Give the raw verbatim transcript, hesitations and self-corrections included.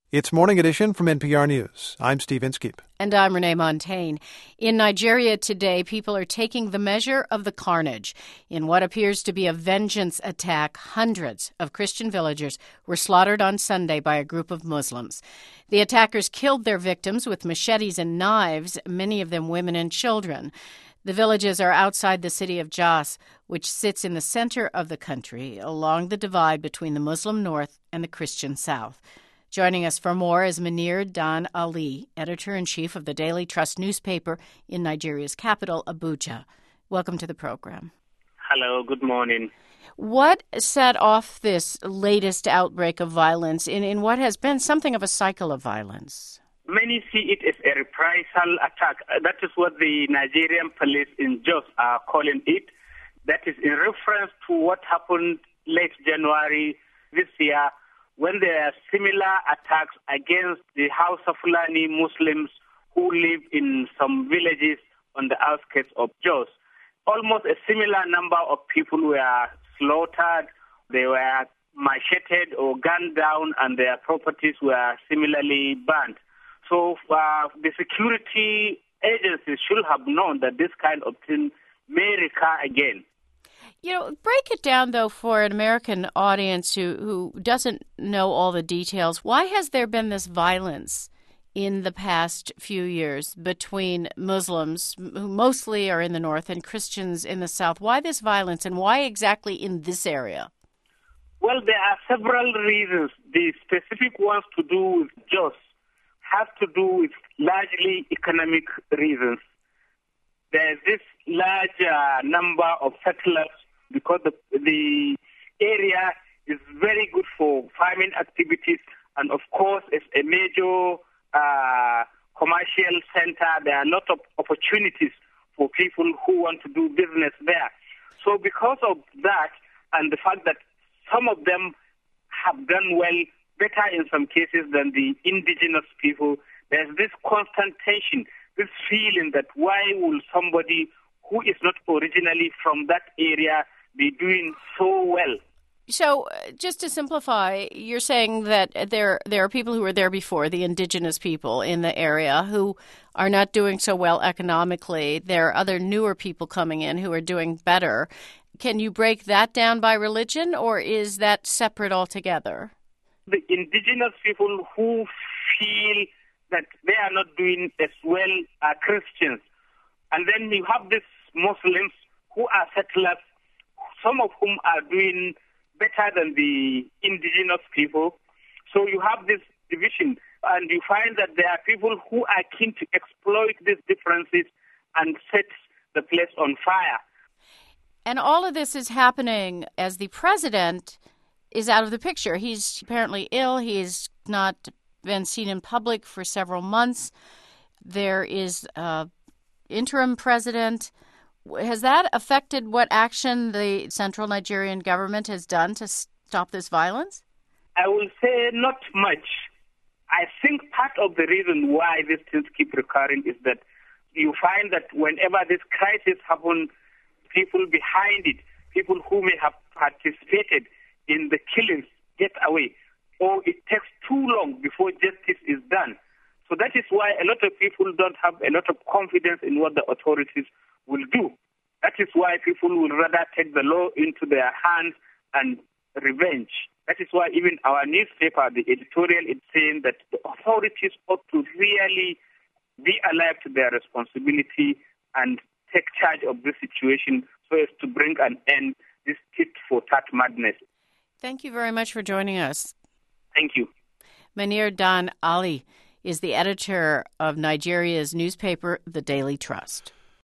It's Morning Edition from N P R News. I'm Steve Inskeep. And I'm Renee Montaigne. In Nigeria today, people are taking the measure of the carnage. In what appears to be a vengeance attack, hundreds of Christian villagers were slaughtered on Sunday by a group of Muslims. The attackers killed their victims with machetes and knives, many of them women and children. The villages are outside the city of Jos, which sits in the center of the country, along the divide between the Muslim north and the Christian south. Joining us for more is Munir Dan Ali, editor-in-chief of the Daily Trust newspaper in Nigeria's capital, Abuja. Welcome to the program. Hello, good morning. What set off this latest outbreak of violence in, in what has been something of a cycle of violence? Many see it as a reprisal attack. That is what the Nigerian police in Jos are calling it. That is in reference to what happened late January this year, when there are similar attacks against the Hausa Fulani Muslims who live in some villages on the outskirts of Jos. Almost a similar number of people were slaughtered, they were macheted or gunned down, and their properties were similarly burnt. So uh, the security agencies should have known that this kind of thing may recur again. You know, break it down, though, for an American audience who, who doesn't know all the details. Why has there been this violence in the past few years between Muslims, who mostly are in the north, and Christians in the south? Why this violence, and why exactly in this area? Well, there are several reasons. The specific ones to do with Jos have to do with largely economic reasons. There's this large uh, number of settlers because the, the area is very good for farming activities, and of course it's a major uh, commercial center. There are a lot of opportunities for people who want to do business there. So because of that, and the fact that some of them have done well, better in some cases than the indigenous people, there's this constant tension, this feeling that why will somebody who is not originally from that area be doing so well? So, uh, just to simplify, you're saying that there there are people who were there before, the indigenous people in the area, who are not doing so well economically. There are other newer people coming in who are doing better. Can you break that down by religion, or is that separate altogether? The indigenous people who feel that they are not doing as well are Christians. And then you have these Muslims who are settlers, some of whom are doing better than the indigenous people. So you have this division, and you find that there are people who are keen to exploit these differences and set the place on fire. And all of this is happening as the president is out of the picture. He's apparently ill. He's not been seen in public for several months. There is an interim president. Has that affected what action the central Nigerian government has done to stop this violence? I will say not much. I think part of the reason why these things keep recurring is that you find that whenever this crisis happens, people behind it, people who may have participated in the killings, get away, or it takes too long before justice is done. So that is why a lot of people don't have a lot of confidence in what the authorities will do. That is why people will rather take the law into their hands and revenge. That is why even our newspaper, the editorial, is saying that the authorities ought to really be alive to their responsibility and take charge of this situation so as to bring an end to this tit-for-tat madness. Thank you very much for joining us. Thank you. Munir Dan Ali is the editor of Nigeria's newspaper, The Daily Trust.